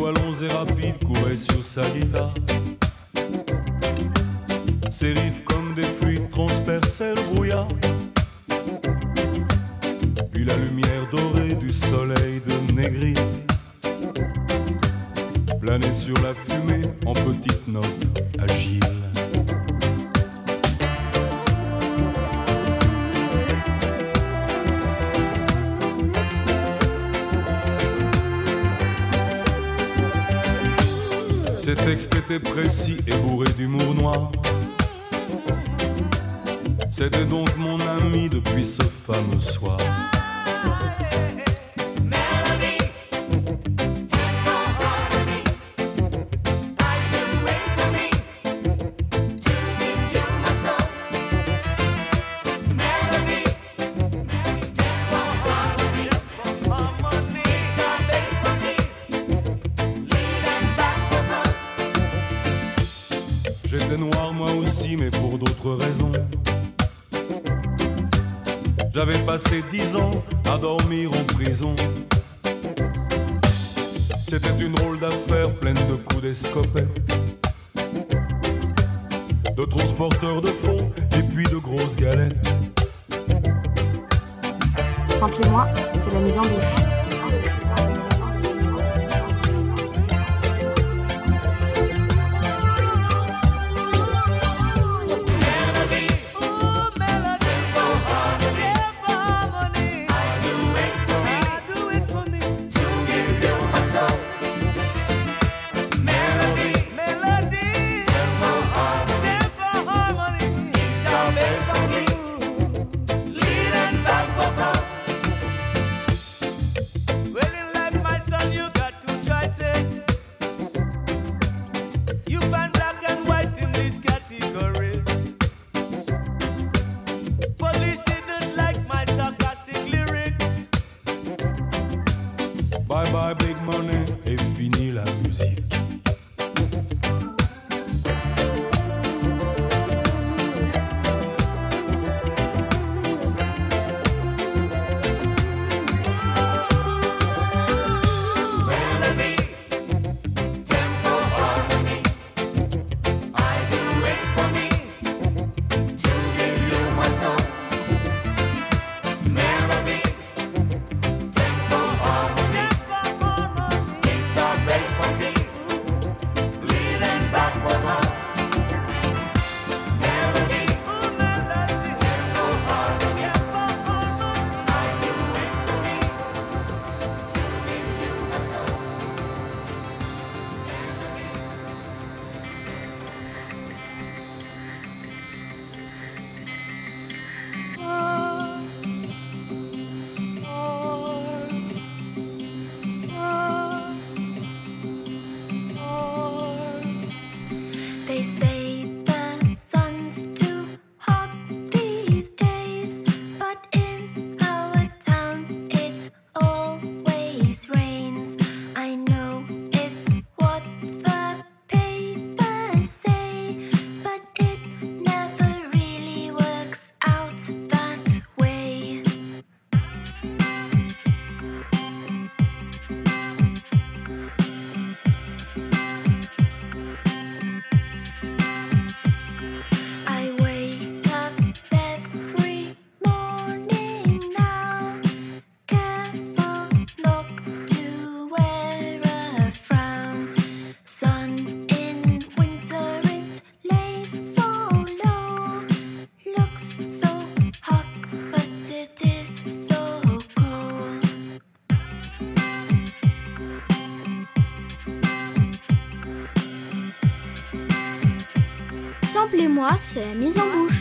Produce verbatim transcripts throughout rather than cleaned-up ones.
voix longs et rapides couraient sur sa guitare. Ses riffs comme des fluides transperçaient le brouillard. Puis la lumière dorée du soleil de Négrier planait sur la fumée en petites notes agiles. Ses textes étaient précis et bourrés d'humour noir. C'était donc mon ami depuis ce fameux soir. J'étais noir moi aussi, mais pour d'autres raisons. J'avais passé dix ans à dormir en prison. C'était une drôle d'affaire pleine de coups d'escopette, de transporteurs de faux et puis de grosses galettes. Samplez-moi, c'est la mise en bouche. Bye bye big money et fini la musique. Samplez-moi, c'est la mise en bouche.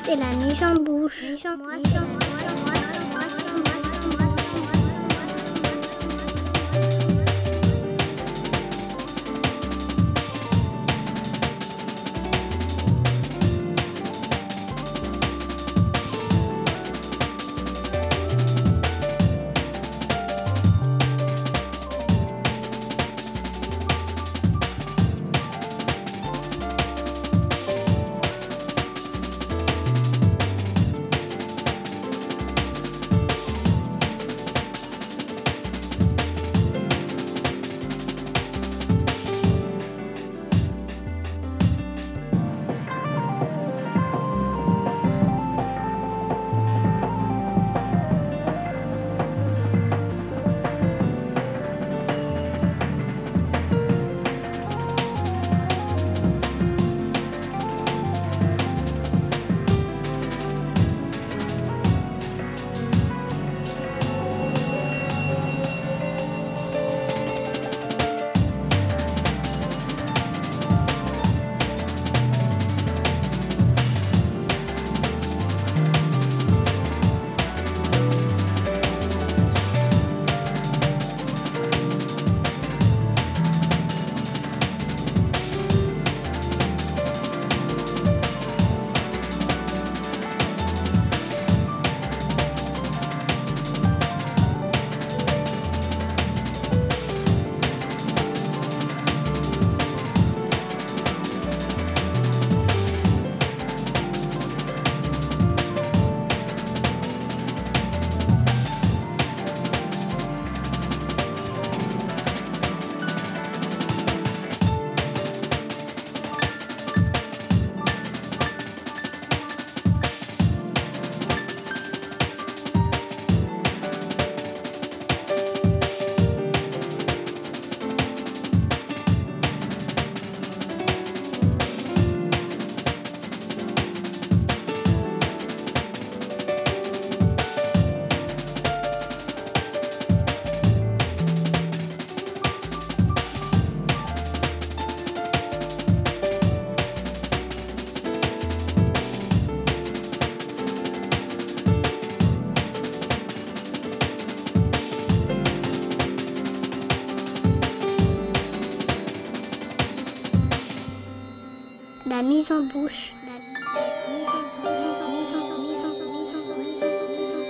c'est la mise en bouche. Mise en bouche. La mise en bouche. La mise en bouche. Mise en mise en mise en mise en mise en mise en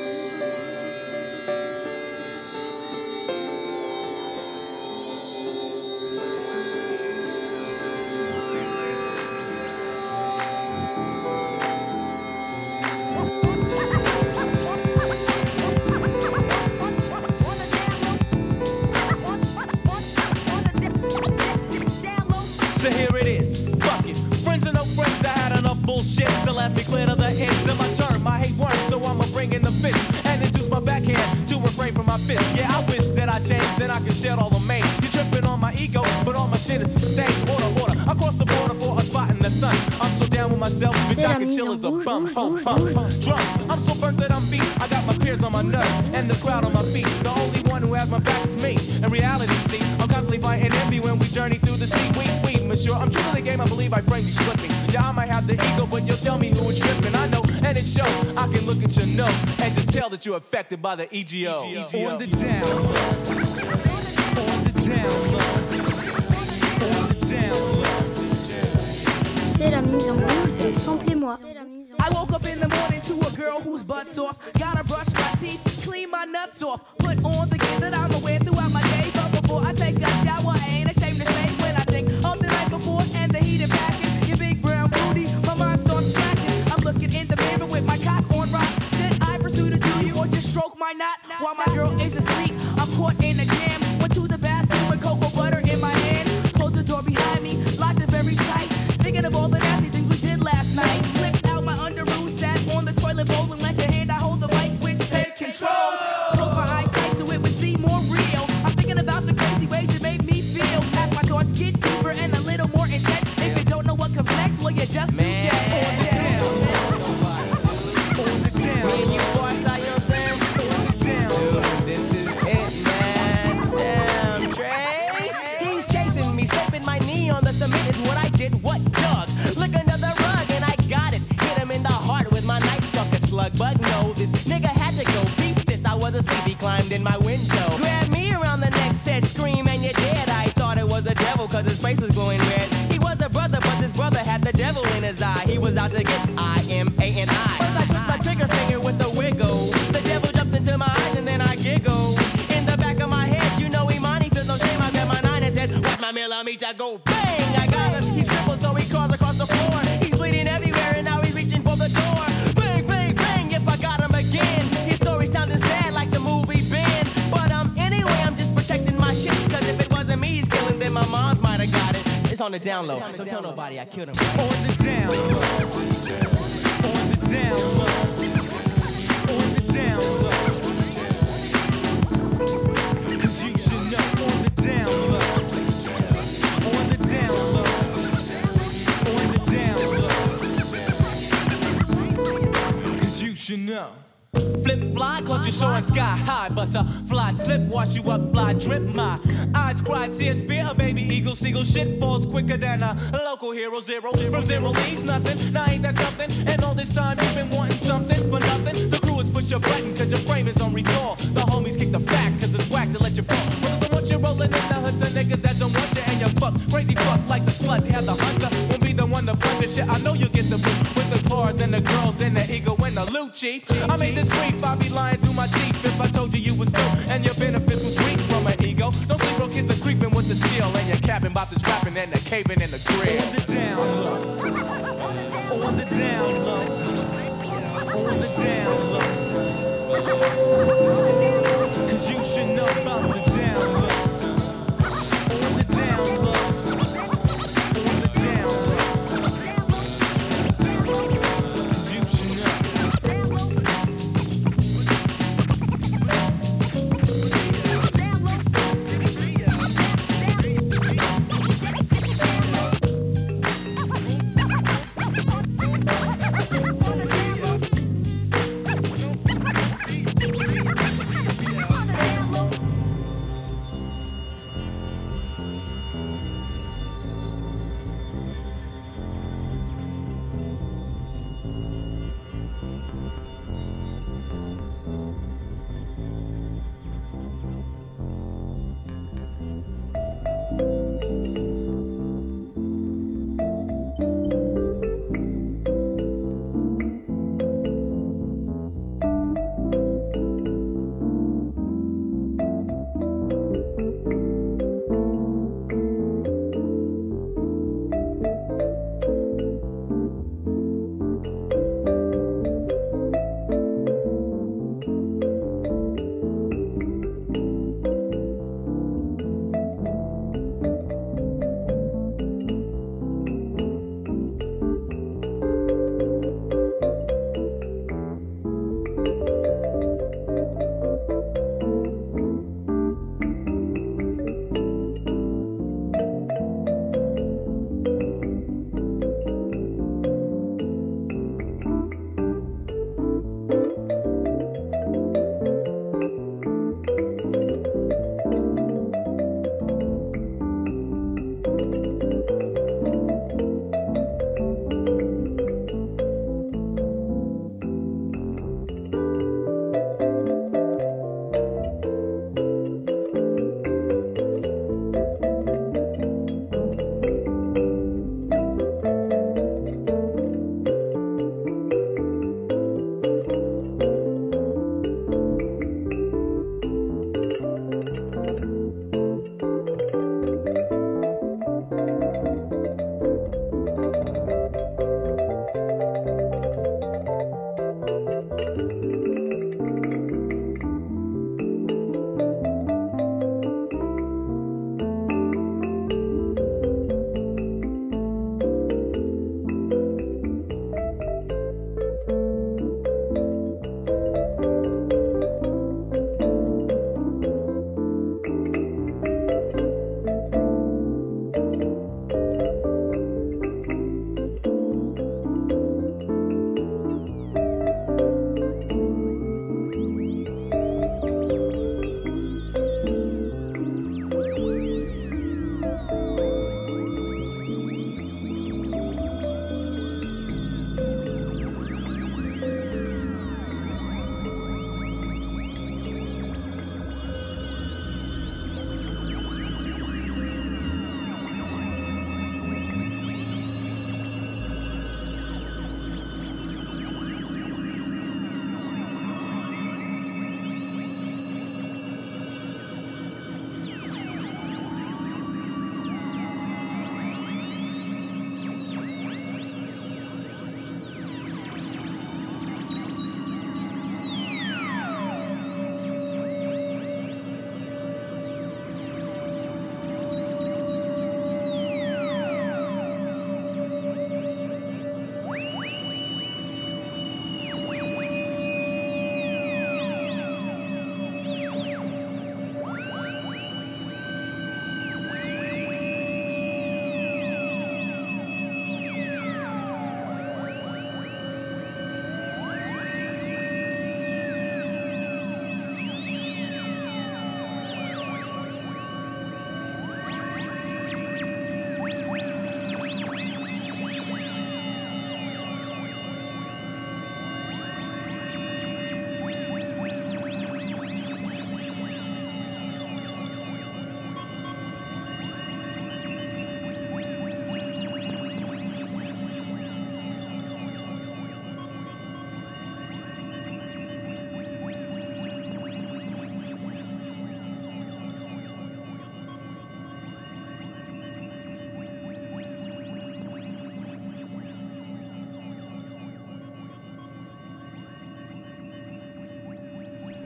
So here it is, fuck it. Friends and no friends, I had enough bullshit to last me clear to the ends of my term. I hate worms, so I'ma bring in the fist and induce my backhand to refrain from my fist. Yeah, I wish that I changed, then I could shed all the main. You're tripping on my ego, but all my shit is sustained. Order, order, across the border for a spot in the sun. I'm so down with myself, bitch, I can chill as a bum, bum, bum, bum, drunk. I'm so burnt that I'm beat, I got my peers on my nuts and the crowd on my feet. The only one who has my back is me. In reality, see, I'm constantly fighting envy when we journey through the sea. We, we, monsieur, I'm true to the game, I believe I framed you slipping. Yeah, I might have the ego, but you'll tell me who is tripping. I know, and it shows. I can look at your nose and just tell that you're affected by the E G O. E G O. On the down, on the down, on the down. C'est la mise en bouche, samplez-moi. I woke up in the morning to a girl whose butt's off. Gotta brush my teeth, clean my nuts off. Put on the gear that I'ma wear throughout my day. But before I take a shower, I ain't ashamed to say when I think of the night before and the heat and passion. Your big brown booty, my mind starts flashing. I'm looking in the mirror with my cock on rock. Should I pursue to do you or just stroke my knot while my girl is asleep? I'm caught in a jam. Went to the bathroom with cocoa butter in my hand. Closed the door behind me, locked it very tight. Thinking of all the nasty things we did last night. Slipped out my underoos, sat on the toilet bowl and let the hand I hold the mic with take control. Close my eyes tight so it would seem more real. I'm thinking about the crazy ways you made me feel. As my thoughts get deeper and a little more intense. If you don't know what comes next, well you're just too dead. On the down, on the down. Me and you, Farsight, you know what I'm saying? On the down. This is plug, but no, this nigga had to go. Peep this, I was asleep, he climbed in my window. Grabbed me around the neck, said, scream and you're dead. I thought it was the devil, cause his face was glowing red. He was a brother, but this brother had the devil in his eye. He was out to get I M A N I. First I twist my trigger finger with a wiggle. The devil jumps into my eyes and then I giggle. In the back of my head, you know Imani feels no shame. I grabbed my nine and said, watch my millimeter go bang. I got him, he's crippled so he crawls across the floor. He's bleeding everywhere and now he's reaching for the door. Bang, bang, bang, if I got him again. His story sounded sad like the movie Ben. But um, anyway, I'm just protecting my shit. Cause if it wasn't me he's killing, then my mom's might have got it. It's on the down low. Don't tell nobody I killed him. Right? On the down low. On the down low. On the down low. Cause you should know. On the down low. On the down low. On the down low. Cause you should know. Flip fly, caught you soaring sky high. Butterfly slip, wash you up, fly drip. My eyes cry, tears fear. A baby eagle, seagull shit falls quicker than a local hero. Zero from zero leaves nothing. Now ain't that something? And all this time you've been wanting something for nothing. The crew has pushed your button cause your frame is on recall. The homies kick the back cause it's whack to let you fall. Brothers don't want you rolling in the hoods of niggas that don't want you. And you fuck, crazy fuck like the slut. Have the hunter, won't be the one to punch your shit. I know you'll get the boot with the cars and the girls and the ego and the loot cheap. I made this brief, I'd be lying through my teeth if I told you you was dope and your benefits was weak from an ego. Don't sleep, bro, kids are creeping with the steel and you're capping about this rapping and the caving in the grill. On the down low. On the down low. On the down low. Cause you should know about the down low. On the down low. On the down low. Cause you should know. Thank you.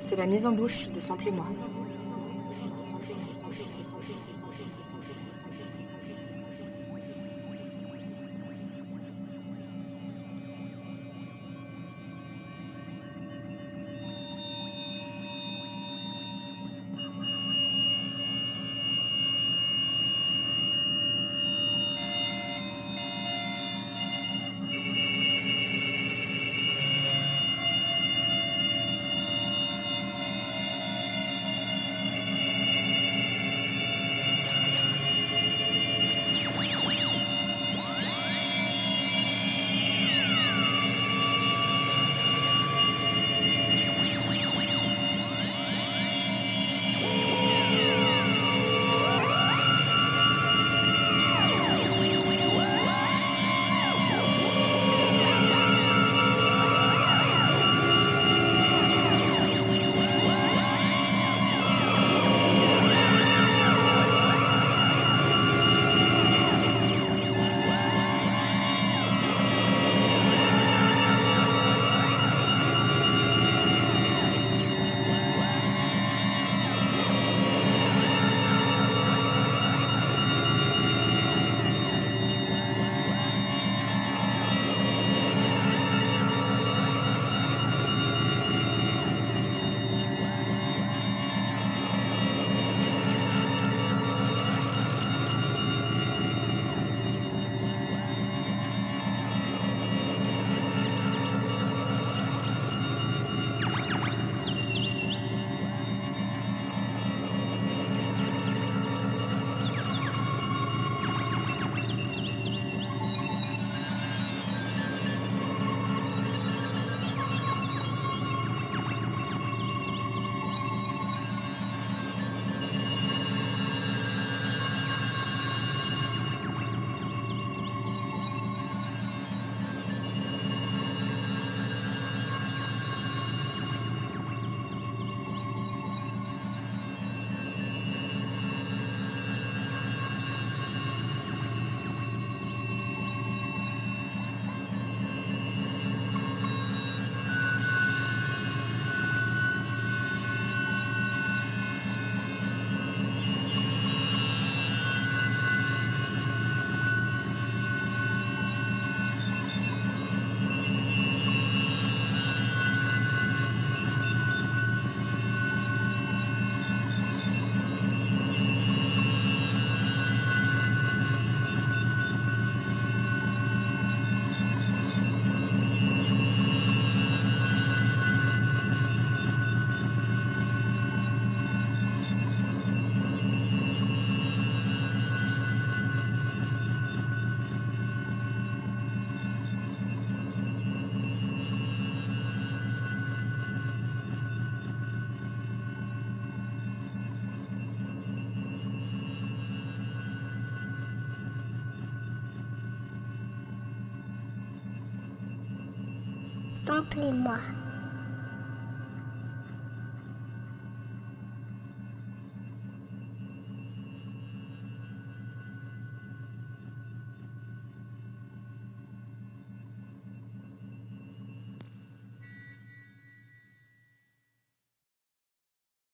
C'est la mise en bouche de Sample et moi. Sample et moi.